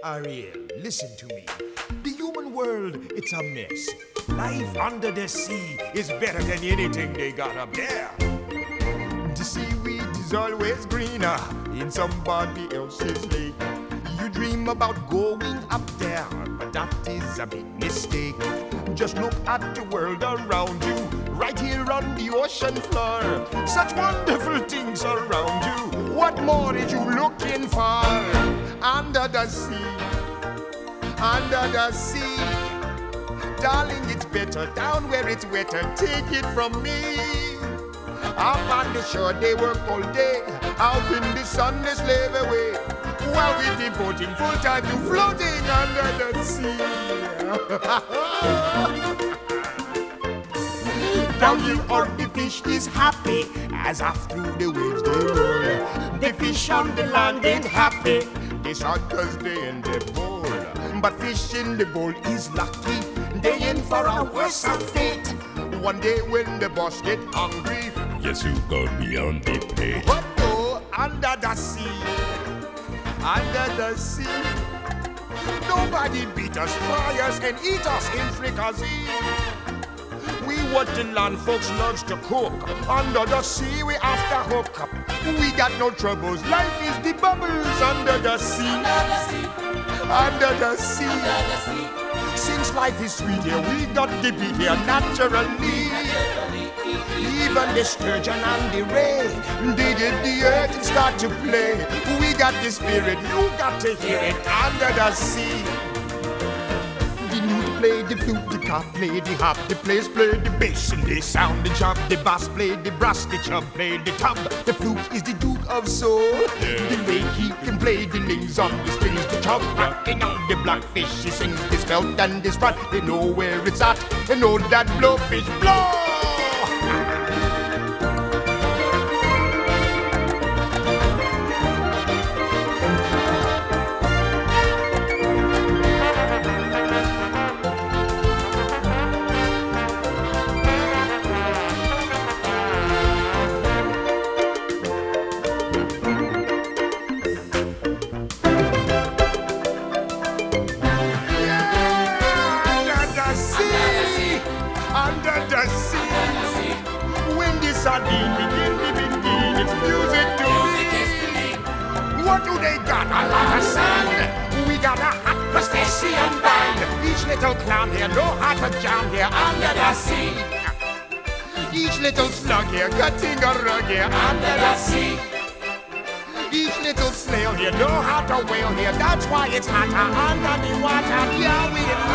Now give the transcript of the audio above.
Ariel, listen to me. The human world, it's a mess. Life under the sea is better than anything they got up there. The seaweed is always greener in somebody else's lake. You dream about going up there, but that is a big mistake. Just look at the world around you, right here on the ocean floor. Such wonderful things around you. What more are you looking for? Under the sea, under the sea. Darling, it's better down where it's wetter. Take it from me. Up on the shore they work all day, out in the sun they slave away, while we're devoting full time to floating under the sea. Down here on the fish is happy, as after the waves they roll. The fish on the land ain't happy, they sad cause they in the bowl. But fish in the bowl is lucky, they in for a worse fate. One day when the boss get hungry, yes, you go beyond the plate. But oh, under the sea, nobody beat us, fry us, and eat us in fricassee. We what the land folks loves to cook. Under the sea, we after hook up. We got no troubles. Life is the bubbles under the sea. Under the sea. Since life is sweet here, we got to be here naturally. Even the sturgeon and the ray, they get the earth and start to play. We got the spirit, you got to hear it under the sea. The newt play the flute, the cop play the hop, the players play the bass and they sound the job. The bass play the brass, the chub play the tub. The flute is the Duke of Soul. The way he can play the names on the strings, the chub rocking on the blackfish. He sings this belt and this rod. They know where it's at. They know that blowfish blow. Sardine, begin, it's music to me. What do they got? A lot of sand. We got a hot crustacean band. Each little clown here know how to jam here under the sea. Each little slug here cutting a rug here under the sea. Each little snail here know how to whale here. That's why it's hotter under the water. Yeah, we